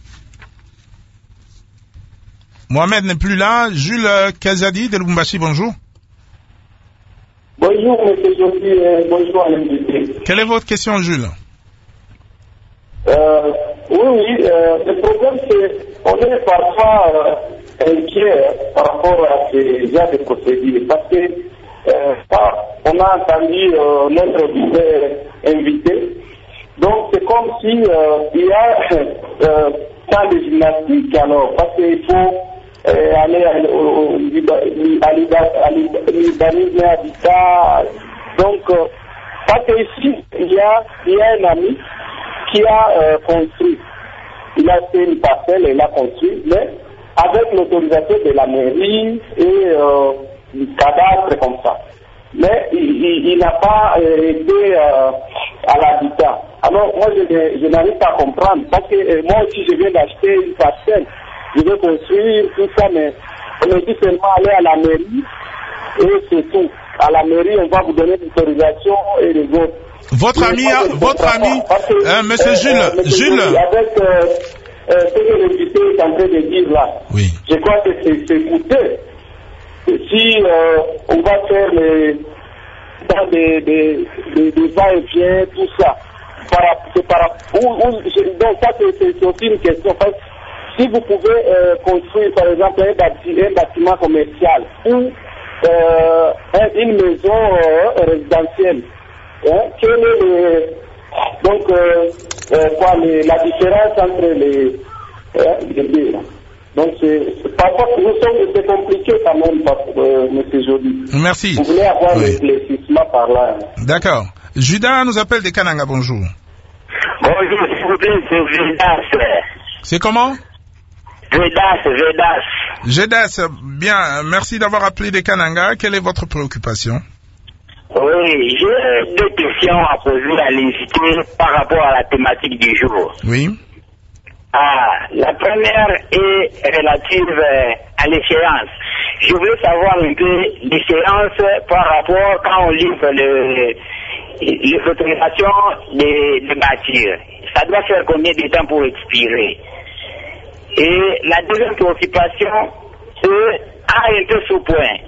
S2: Mohamed n'est plus là. Jules Kazadi de Lumbashi, bonjour.
S5: Bonjour, monsieur Jofi, euh, bonjour à l'invité.
S2: Quelle est votre question, Jules?
S5: euh, Oui, oui, euh, le problème c'est qu'on est parfois euh, inquiet par rapport à ces genres de procédures, parce que euh, on a entendu euh, notre invité, donc c'est comme si euh, il y a euh, tant de gymnastique alors, parce qu'il faut euh, aller au l'urbanisme habitat, donc euh, parce qu'ici il y a, il y a un ami qui a euh, construit, il a fait une parcelle et il a construit, mais avec l'autorisation de la mairie et euh, du cadastre comme ça. Mais il, il, il n'a pas euh, été euh, à l'habitat. Alors moi je, je n'arrive pas à comprendre, parce que euh, moi aussi je viens d'acheter une parcelle, je veux construire tout ça, mais on me dit seulement aller à la mairie et c'est tout. À la mairie on va vous donner l'autorisation et les autres.
S2: Votre ami, votre ami, que, euh, monsieur euh, Jules, euh, monsieur Jules.
S5: Avec euh, euh, ce que l'invité est en train de dire là,
S2: oui.
S5: Je crois que c'est coûteux. Si euh, on va faire les, dans des, des, des, des va-et-vient, tout ça, par, par, où, où, donc ça c'est aussi une question. Parce que si vous pouvez euh, construire par exemple un, bâti, un bâtiment commercial ou euh, une maison euh, résidentielle, hein, quel est le, donc euh, euh, quoi, les, la différence entre les, euh, les deux? Donc, parfois, nous sommes, c'est compliqué quand même, euh, M. Jody.
S2: Merci.
S5: Vous voulez avoir
S2: oui.
S5: l'éclaircissement par là.
S2: D'accord. Judas nous appelle des Kananga, bonjour.
S10: Bonjour, s'il vous plaît, c'est Vedas.
S2: C'est comment?
S10: Vedas, Vedas.
S2: Vedas, bien, merci d'avoir appelé des Kananga. Quelle est votre préoccupation?
S10: Oui, j'ai deux questions à poser à l'invité par rapport à la thématique du jour.
S2: Oui.
S10: Ah, la première est relative à l'échéance. Je voulais savoir un peu l'échéance par rapport quand on livre le, les autorisations de, de bâtir. Ça doit faire combien de temps pour expirer? Et la deuxième préoccupation, c'est un peu sous point.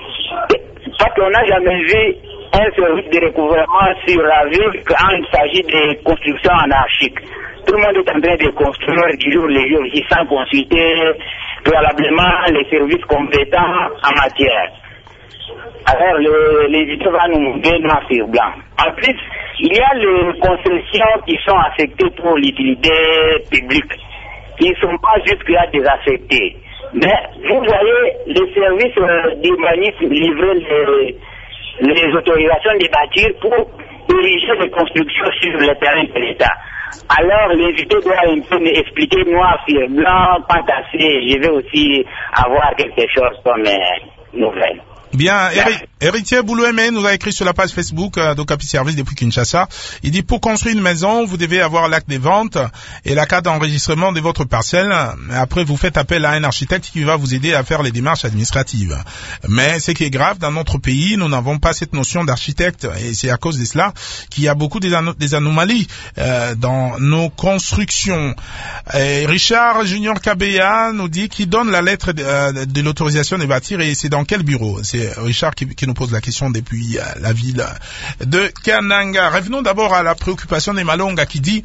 S10: Parce qu'on n'a jamais vu un service de recouvrement sur la ville quand il s'agit de construction anarchique. Tout le monde est en train de construire du jour le jour ici sans consulter préalablement les services compétents en matière. Alors, le, les vidéos vont nous montrer noir sur blanc. En plus, il y a les concessions qui sont affectées pour l'utilité publique, qui ne sont pas jusque-là désaffectées. Mais vous voyez, les services euh, d'urbanisme livrer les, les autorisations de bâtir pour diriger les constructions sur le terrain de l'État. Alors, l'invité doit un peu m'expliquer noir sur blanc, pas assez. Je vais aussi avoir quelque chose comme euh, nouvelle.
S2: Bien, Héritier Boulouémé nous a écrit sur la page Facebook euh, d'Okapi Service depuis Kinshasa. Il dit, pour construire une maison, vous devez avoir l'acte des ventes et la carte d'enregistrement de votre parcelle. Après, vous faites appel à un architecte qui va vous aider à faire les démarches administratives. Mais ce qui est grave, dans notre pays, nous n'avons pas cette notion d'architecte et c'est à cause de cela qu'il y a beaucoup des, anom des anomalies euh, dans nos constructions. Et Richard Junior Kabeya nous dit qu'il donne la lettre de, euh, de l'autorisation de bâtir et c'est dans quel bureau? C'est Richard qui, qui nous pose la question depuis euh, la ville de Kananga. Revenons d'abord à la préoccupation des Malonga qui dit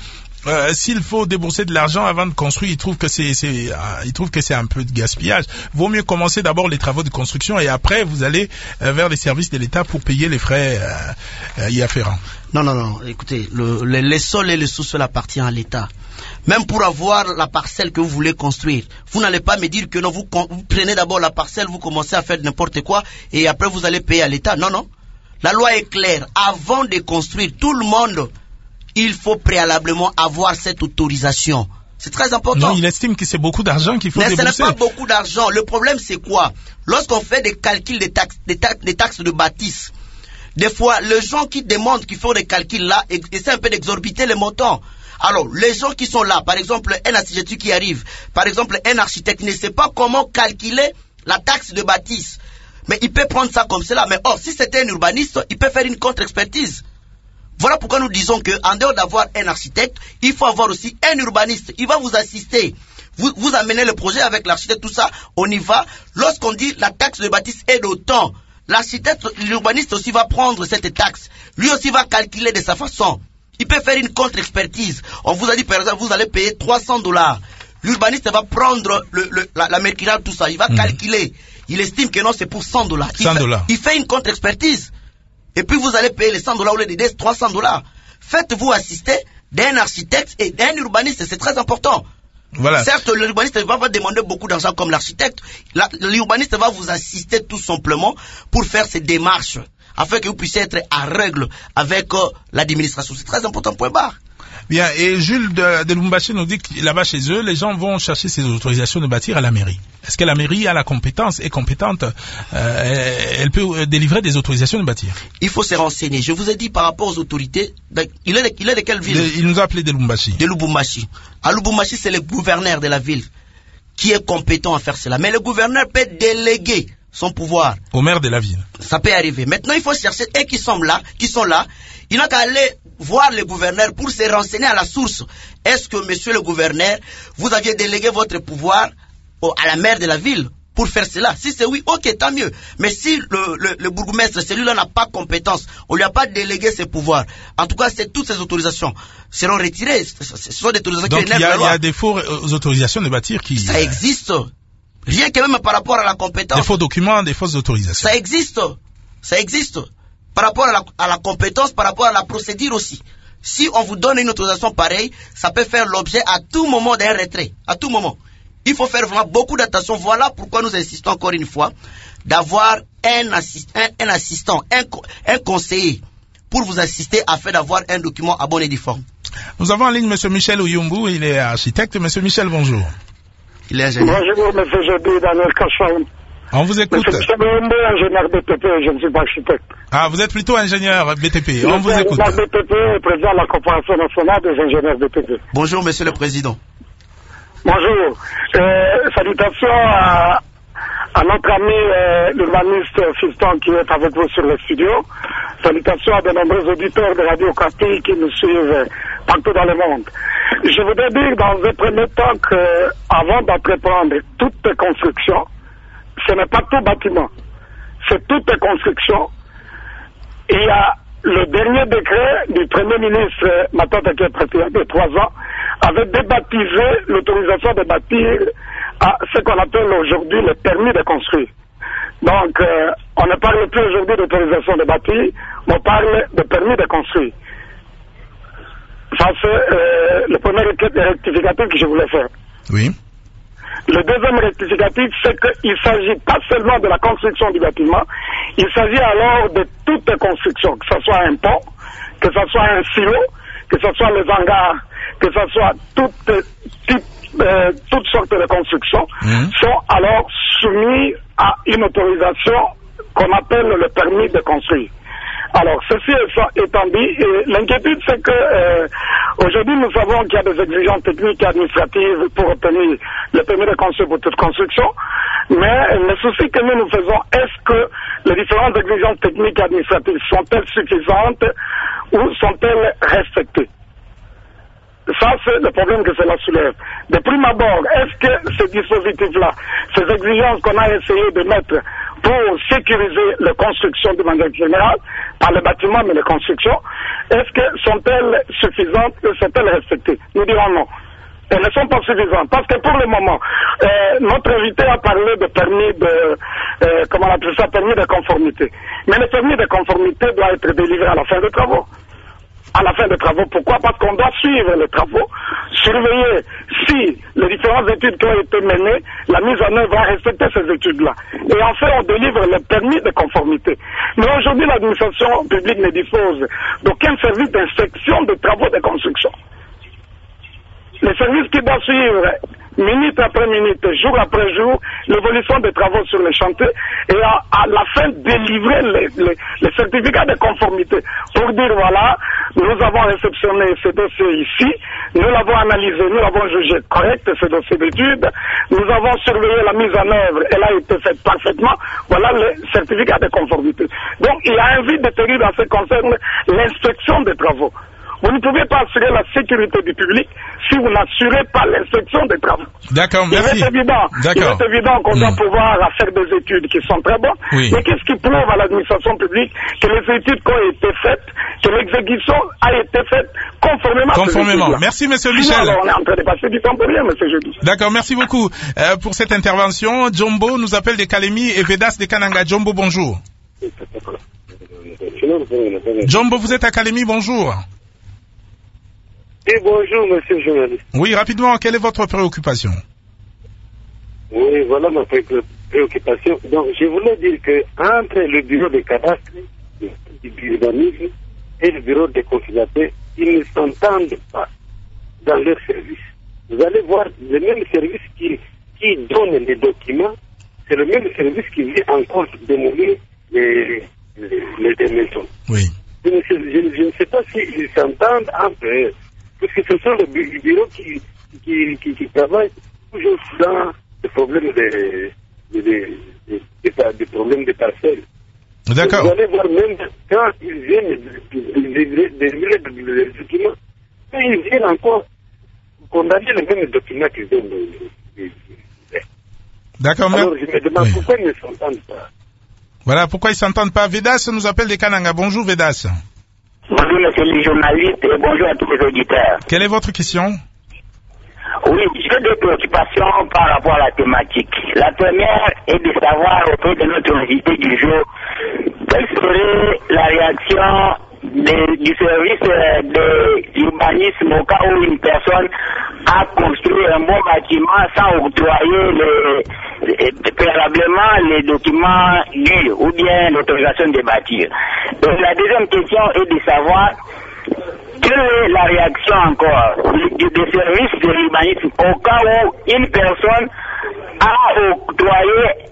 S2: euh, s'il faut débourser de l'argent avant de construire, il trouve que c'est, c'est, euh, il trouve que c'est un peu de gaspillage. Vaut mieux commencer d'abord les travaux de construction et après vous allez euh, vers les services de l'État pour payer les frais euh, euh, y afférents.
S3: Non, non, non. Écoutez, le, le, les sols et les sous-sols appartiennent à l'État. Même pour avoir la parcelle que vous voulez construire, vous n'allez pas me dire que non, vous, vous prenez d'abord la parcelle, vous commencez à faire n'importe quoi et après vous allez payer à l'État. Non, non. La loi est claire. Avant de construire, tout le monde, il faut préalablement avoir cette autorisation. C'est très important.
S2: Non, il estime que c'est beaucoup d'argent qu'il faut
S3: Mais
S2: débourser.
S3: Mais ce n'est pas beaucoup d'argent. Le problème, c'est quoi? Lorsqu'on fait des calculs des taxes, des taxes, des taxes de bâtisse, des fois, les gens qui demandent, qui font des calculs là, essaient un peu d'exorbiter les montants. Alors, les gens qui sont là, par exemple, un architecte qui arrive, par exemple, un architecte ne sait pas comment calculer la taxe de bâtisse. Mais il peut prendre ça comme cela. Mais or, si c'était un urbaniste, il peut faire une contre-expertise. Voilà pourquoi nous disons que, en dehors d'avoir un architecte, il faut avoir aussi un urbaniste. Il va vous assister. Vous, vous amenez le projet avec l'architecte, tout ça, on y va. Lorsqu'on dit la taxe de bâtisse est d'autant, l'architecte, l'urbaniste aussi va prendre cette taxe. Lui aussi va calculer de sa façon. Il peut faire une contre-expertise. On vous a dit, par exemple, vous allez payer trois cents dollars. L'urbaniste va prendre le, le, la, la mercurale, tout ça. Il va mmh. calculer. Il estime que non, c'est pour cent dollars.
S2: cent dollars.
S3: Il fait une contre-expertise. Et puis vous allez payer les cent dollars au lieu des trois cents dollars. Faites-vous assister d'un architecte et d'un urbaniste. C'est très important.
S2: Voilà.
S3: Certes, l'urbaniste va vous demander beaucoup d'argent comme l'architecte. L'urbaniste va vous assister tout simplement pour faire ces démarches, afin que vous puissiez être à règle avec euh, l'administration. C'est très important, point barre.
S2: Bien, et Jules de, de Lubumbashi nous dit que là-bas chez eux, les gens vont chercher ces autorisations de bâtir à la mairie. Est-ce que la mairie a la compétence, est compétente, euh, elle peut délivrer des autorisations de bâtir?
S3: Il faut se renseigner. Je vous ai dit par rapport aux autorités, il est de, il est de quelle ville?
S2: de, Il nous a appelé de Lubumbashi.
S3: De Lubumbashi. À Lubumbashi, c'est le gouverneur de la ville qui est compétent à faire cela. Mais le gouverneur peut déléguer son pouvoir
S2: au maire de la ville.
S3: Ça peut arriver. Maintenant, il faut chercher et qui sont là, qui sont là. Il n'a qu'à aller voir le gouverneur pour se renseigner à la source. Est-ce que, monsieur le gouverneur, vous aviez délégué votre pouvoir au, à la maire de la ville pour faire cela? Si c'est oui, ok, tant mieux. Mais si le, le, le bourgmestre, celui-là n'a pas compétence, on lui a pas délégué ses pouvoirs. En tout cas, c'est toutes ces autorisations seront retirées. Ce sont des autorisations
S2: Donc,
S3: qui
S2: il y,
S3: la
S2: a,
S3: loi.
S2: il y a des faux autorisations de bâtir qui...
S3: Ça existe. Rien que même par rapport à la compétence.
S2: Des faux documents, des fausses autorisations.
S3: Ça existe. Ça existe. Par rapport à la, à la compétence, par rapport à la procédure aussi. Si on vous donne une autorisation pareille, ça peut faire l'objet à tout moment d'un retrait. À tout moment. Il faut faire vraiment beaucoup d'attention. Voilà pourquoi nous insistons encore une fois d'avoir un, assist, un, un assistant, un, un conseiller pour vous assister afin d'avoir un document à bonne et due forme.
S2: Nous avons en ligne M. Michel Ouyumbu, il est architecte. M. Michel, bonjour.
S3: Il est ingénieur.
S11: Bonjour, M. Jody, Daniel Cachon.
S2: On vous écoute.
S11: M. Ouyumbu, ingénieur B T P, je ne suis pas architecte.
S2: Ah, vous êtes plutôt ingénieur B T P.
S11: Je
S2: On vous écoute.
S11: Je suis B T P et président de la Corporation nationale des ingénieurs B T P.
S3: Bonjour, Monsieur le Président.
S11: Bonjour. Euh, salutations à, à notre ami euh, l'urbaniste Fiston qui est avec vous sur le studio. Salutations à de nombreux auditeurs de Radio Casti qui nous suivent partout dans le monde. Je voudrais dire dans un premier temps qu'avant d'entreprendre toute construction, ce n'est pas tout bâtiment, c'est toute construction. Il y a le dernier décret du Premier ministre Matata qui est prêté il y a trois ans avait débaptisé l'autorisation de bâtir à ce qu'on appelle aujourd'hui le permis de construire. Donc, euh, on ne parle plus aujourd'hui d'autorisation de bâtir, mais on parle de permis de construire. Ça, c'est euh, le premier rectificatif que je voulais faire.
S2: Oui.
S11: Le deuxième rectificatif, c'est qu'il ne s'agit pas seulement de la construction du bâtiment, il s'agit alors de toute construction, que ce soit un pont, que ce soit un silo, que ce soit les hangars, que ce soit toutes, toutes, euh, toutes sortes de constructions, mmh. sont alors soumis à une autorisation qu'on appelle le permis de construire. Alors, ceci étant dit, l'inquiétude c'est que euh, aujourd'hui nous savons qu'il y a des exigences techniques et administratives pour obtenir le permis de construire pour toute construction, mais le souci que nous nous faisons, est-ce que les différentes exigences techniques et administratives sont-elles suffisantes ou sont-elles respectées? Ça, c'est le problème que cela soulève. De prime abord, est-ce que ces dispositifs-là, ces exigences qu'on a essayé de mettre pour sécuriser les constructions de manière générale, pas les bâtiments mais les constructions, est-ce que sont-elles suffisantes et sont-elles respectées? Nous dirons non. Elles ne sont pas suffisantes parce que pour le moment, euh, notre invité a parlé de permis de, euh, comment on appelle ça, permis de conformité. Mais le permis de conformité doit être délivré à la fin des travaux. À la fin des travaux. Pourquoi? Parce qu'on doit suivre les travaux, surveiller si les différentes études qui ont été menées, la mise en œuvre va respecter ces études-là. Et enfin, on délivre le permis de conformité. Mais aujourd'hui, l'administration publique ne dispose d'aucun service d'inspection des travaux de construction. Les services qui doivent suivre minute après minute, jour après jour, l'évolution des travaux sur les chantiers et à, à la fin délivrer les, les, les certificats de conformité pour dire voilà, nous avons réceptionné ce dossier ici, nous l'avons analysé, nous l'avons jugé correct, ce dossier d'études, nous avons surveillé la mise en œuvre, elle a été faite parfaitement, voilà le certificat de conformité. Donc il y a un vide terrible en ce qui concerne l'inspection des travaux. Vous ne pouvez pas assurer la sécurité du public si vous n'assurez pas l'inspection des travaux.
S2: D'accord, merci.
S11: Il est évident, il est évident qu'on mmh. doit pouvoir faire des études qui sont très bonnes. Oui. Mais qu'est-ce qui prouve à l'administration publique que les études qui ont été faites, que l'exécution a été faite conformément,
S2: conformément. à ces Merci, monsieur Michel.
S11: Sinon, alors, on est en train de passer du temps pour rien, monsieur Jeudi.
S2: D'accord, merci beaucoup euh, pour cette intervention. Jumbo nous appelle de Kalemi et Vedas de Kananga. Jumbo, bonjour. Jumbo, vous êtes à Kalemi, bonjour.
S12: Et bonjour, monsieur le journaliste.
S2: Oui, rapidement, quelle est votre préoccupation?
S12: Oui, voilà ma pré préoccupation. Donc, je voulais dire que entre le bureau de cadastre, du urbanisme et le bureau des conciliateurs, ils ne s'entendent pas dans leur service. Vous allez voir, le même service qui, qui donne les documents, c'est le même service qui vient encore démolir les, les, les maisons.
S2: Oui.
S12: Je ne sais, je, je ne sais pas s'ils s'entendent entre eux. Parce que ce sont les bureaux qui, qui, qui, qui travaillent toujours dans les problèmes de, de, de, de, de, de problèmes de parcelles.
S2: D'accord.
S12: Vous allez voir même quand ils viennent livrer les documents, ils viennent encore condamner les mêmes documents qu'ils viennent de
S2: D'accord, mais...
S12: Alors je me demande oui. pourquoi ils ne s'entendent pas.
S2: Voilà, pourquoi ils ne s'entendent pas. Vedas nous appelle des Kananga. Bonjour Vedas.
S10: Bonjour monsieur le journaliste et bonjour à tous les auditeurs.
S2: Quelle est votre question?
S10: Oui, j'ai deux préoccupations par rapport à la thématique. La première est de savoir auprès de notre invité du jour quelle serait la réaction de, du service de l'urbanisme au cas où une personne a construit un bon bâtiment sans octroyer les, les, préalablement les documents durs ou bien l'autorisation de bâtir. Donc la deuxième question est de savoir quelle est la réaction encore du, du service de l'urbanisme au cas où une personne a octroyé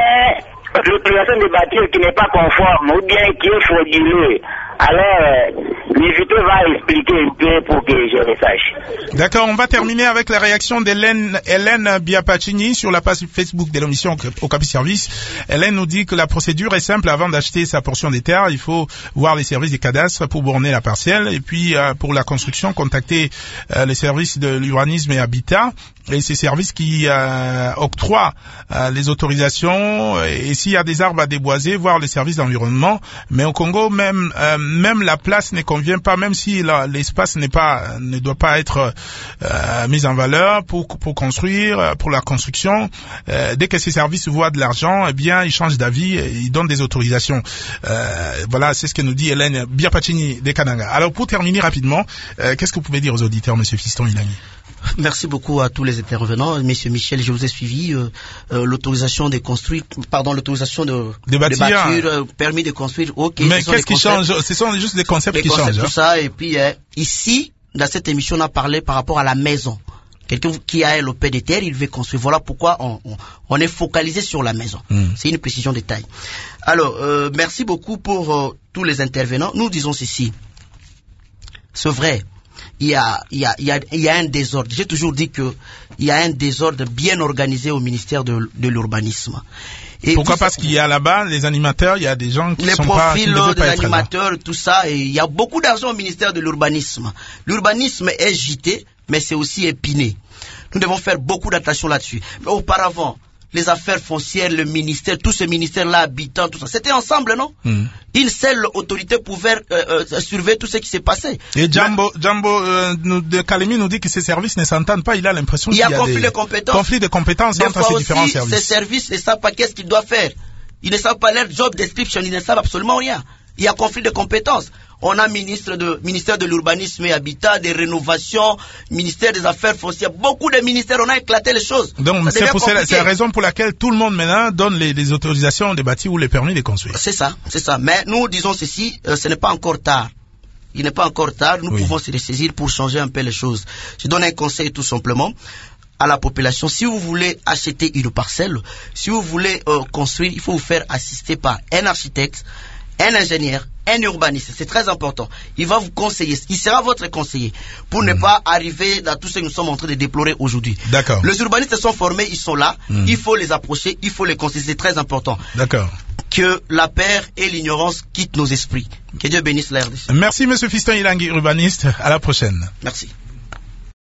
S10: un, l'autorisation de bâtir qui n'est pas conforme ou bien qui est frauduleux. Alors, l'invité va expliquer un peu pour que je le sache.
S2: D'accord, on va terminer avec la réaction d'Hélène Hélène Biapacini sur la page Facebook de l'émission au Capi Service. Hélène nous dit que la procédure est simple. Avant d'acheter sa portion des terres, il faut voir les services des cadastres pour borner la parcelle. Et puis, euh, pour la construction, contacter euh, les services de l'urbanisme et habitat. Et ces services qui euh, octroient euh, les autorisations. Et, et s'il y a des arbres à déboiser, voir les services d'environnement. Mais au Congo, même euh, même la place ne convient pas, même si l'espace n'est pas ne doit pas être euh, mis en valeur pour pour construire, pour la construction. Euh, dès que ces services voient de l'argent, eh bien ils changent d'avis, ils donnent des autorisations. Euh, voilà, c'est ce que nous dit Hélène Biapacini de Kananga. Alors pour terminer rapidement, euh, qu'est-ce que vous pouvez dire aux auditeurs, Monsieur Fiston Ilani?
S3: Merci beaucoup à tous les intervenants. Monsieur Michel, je vous ai suivi. Euh, euh, l'autorisation de construire, pardon, l'autorisation de,
S2: de bâtir,
S3: de bâtir euh, permis de construire. Ok.
S2: Mais qu'est-ce qui change? Ce sont juste des concepts
S3: les
S2: qui
S3: concepts,
S2: changent.
S3: Tout ça. Et puis euh, ici, dans cette émission, on a parlé par rapport à la maison. Quelqu'un qui a le paix de terre, il veut construire. Voilà pourquoi on, on, on est focalisé sur la maison. Mm. C'est une précision de taille. Alors, euh, merci beaucoup pour euh, tous les intervenants. Nous disons ceci. C'est vrai. Il y a, il y a, il y a, il y a un désordre. J'ai toujours dit que il y a un désordre bien organisé au ministère de, de l'urbanisme.
S2: Et pourquoi? Parce qu'il y a là-bas les animateurs, il y a des gens qui
S3: les
S2: sont
S3: profils,
S2: pas, qui ne devaient pas être
S3: animateurs, tout ça, et il y a beaucoup d'argent au ministère de l'urbanisme. L'urbanisme est gité, mais c'est aussi épiné. Nous devons faire beaucoup d'attention là-dessus. Mais auparavant, les affaires foncières, le ministère, tous ces ministères-là, habitants, tout ça. C'était ensemble, non? Mm. Une seule autorité pouvait euh, euh, surveiller tout ce qui s'est passé.
S2: Et Jambo, Mais, Jambo euh, nous, de Kalemi nous dit que ces services ne s'entendent pas. Il a l'impression qu'il y a,
S3: y a conflit
S2: des
S3: de compétences.
S2: conflits de compétences
S3: des
S2: entre ces différents services.
S3: Ces services ne savent pas qu'est-ce qu'ils doivent faire. Ils ne savent pas leur job description. Ils ne savent absolument rien. Il y a conflit de compétences. On a ministre de, ministère de l'urbanisme et habitat, des rénovations, ministère des affaires foncières, beaucoup de ministères, on a éclaté les choses.
S2: Donc c'est, pour, c'est, la, c'est la raison pour laquelle tout le monde maintenant donne les, les autorisations de bâtir ou les permis de construire.
S3: C'est ça, c'est ça. Mais nous disons ceci, euh, ce n'est pas encore tard. Il n'est pas encore tard, nous oui. pouvons se ressaisir pour changer un peu les choses. Je donne un conseil tout simplement à la population. Si vous voulez acheter une parcelle, si vous voulez euh, construire, il faut vous faire assister par un architecte, un ingénieur, un urbaniste, c'est très important. Il va vous conseiller, il sera votre conseiller pour mmh. ne pas arriver dans tout ce que nous sommes en train de déplorer aujourd'hui.
S2: D'accord.
S3: Les urbanistes sont formés, ils sont là, mmh. il faut les approcher, il faut les conseiller, c'est très important.
S2: D'accord.
S3: Que la peur et l'ignorance quittent nos esprits. Que Dieu bénisse la R D C.
S2: Merci Monsieur Fiston Ilangi, urbaniste. À la prochaine.
S3: Merci.